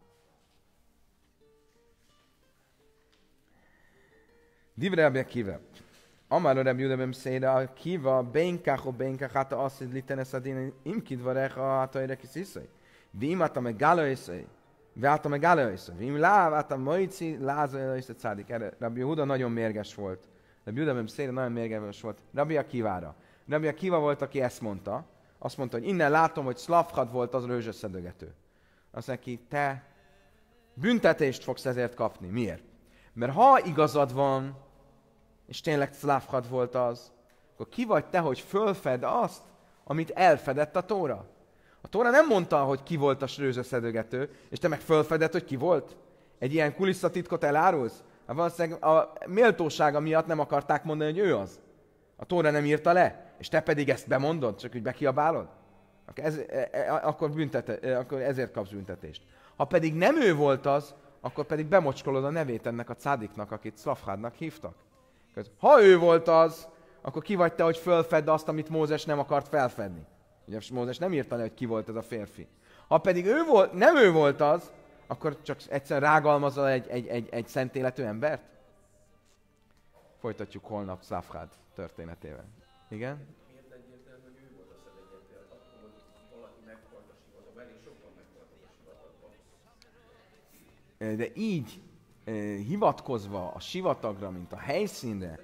Divre Rabbi Akiva. Amar Rabbi Yehuda ben Meseira Akiva beinkach o beinkach hata asid litenes adin im kidvarecha hata ere kisziszai. Vim ata megala iszai. Váta megala iszai. Vim láv ata moici láza iszai cádik. Erre Rabbi Yehuda nagyon mérges volt. Rabbi Yehuda ben Meseira nagyon mérges volt. Rabbi Akivára. Rabbi Akiva volt, aki ezt mondta. Azt mondta, hogy innen látom, hogy Szlafhad volt az rőzseszedögető. Azt neki, te büntetést fogsz ezért kapni. Miért? Mert ha igazad van, és tényleg Szlafhad volt az, akkor ki vagy te, hogy fölfed azt, amit elfedett a Tóra? A Tóra nem mondta, hogy ki volt a rőzseszedögető, és te meg fölfedett, hogy ki volt? Egy ilyen kulisszatitkot elárulsz? Hát valószínűleg a méltósága miatt nem akarták mondani, hogy ő az. A Tóra nem írta le, és te pedig ezt bemondod, csak úgy bekiabálod? Akkor ezért kapsz büntetést. Ha pedig nem ő volt az, akkor pedig bemocskolod a nevét ennek a cádiknak, akit Szlafhadnak hívtak. Ha ő volt az, akkor ki vagy te, hogy fölfedd azt, amit Mózes nem akart felfedni. Ugye Mózes nem írta le, hogy ki volt ez a férfi. Ha pedig nem ő volt az, akkor csak egyszer rágalmazol egy szent életű embert? Folytatjuk holnap Szlafhad történetével. Igen? Miért egyértelmű, hogy ő volt a szedegető? Attól, hogy valaki meghalt a sivatagban, elég sokan meghaltak a sivatagban. De így hivatkozva a sivatagra, mint a helyszínre,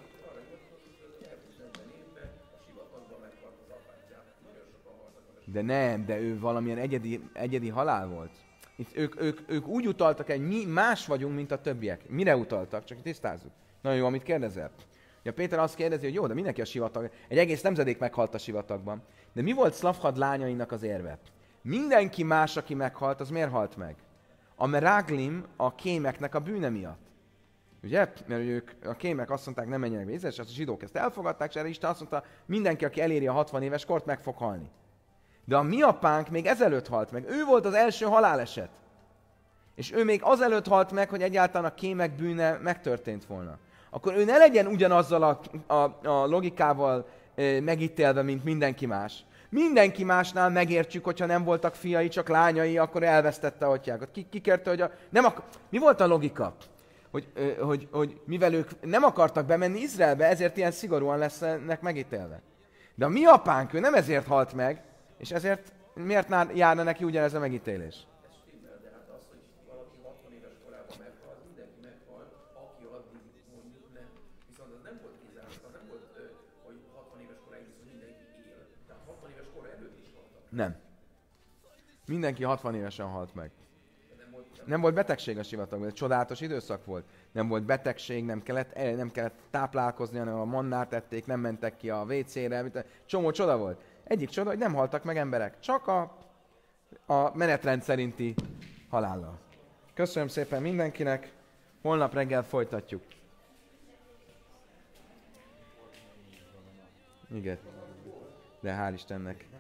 de nem, de ő valamilyen egyedi halál volt. Itt ők úgy utaltak el, hogy mi más vagyunk, mint a többiek. Mire utaltak? Csak tisztázzuk. Nagyon jó, amit kérdezel. Ja, Péter azt kérdezi, hogy jó, de mindenki a sivatag. Egy egész nemzedék meghalt a sivatagban. De mi volt Szlafhad lányainak az érve? Mindenki más, aki meghalt, az miért halt meg? A meráglim a kémeknek a bűne miatt. Ugye? Mert a kémek azt mondták, nem menjenek be Izraelre, és a zsidók ezt elfogadták, és erre Isten azt mondta, mindenki, aki eléri a 60 éves kort, meg fog halni. De a mi apánk még ezelőtt halt meg. Ő volt az első haláleset. És ő még azelőtt halt meg, hogy egyáltalán a kémek bűne megtörtént volna. Akkor ő ne legyen ugyanazzal a logikával megítélve, mint mindenki más. Mindenki másnál megértjük, hogyha nem voltak fiai, csak lányai, akkor elvesztette atyákat. Ki kérte, hogy mi volt a logika? Hogy mivel ők nem akartak bemenni Izraelbe, ezért ilyen szigorúan lesznek megítélve. De a mi apánk, ő nem ezért halt meg, és ezért miért járna neki ugyanez a megítélés? Ez stimmel, de hát az, hogy valaki 60 éves korában meghal, az mindenki meghal, aki addig mondjuk nem. Viszont az nem volt kizárt, az nem volt, hogy 60 éves koráig viszont mindenki él. Tehát 60 éves kor előtt is haltak. Nem. Mindenki 60 évesen halt meg. Nem volt betegség a sivatagban, ez csodálatos időszak volt. Nem volt betegség, nem kellett táplálkozni, hanem a mannát ették, nem mentek ki a WC-re, csomó csoda volt. Egyik csoda, hogy nem haltak meg emberek, csak a menetrend szerinti halállal. Köszönöm szépen mindenkinek, holnap reggel folytatjuk. Igen, de hál' Istennek.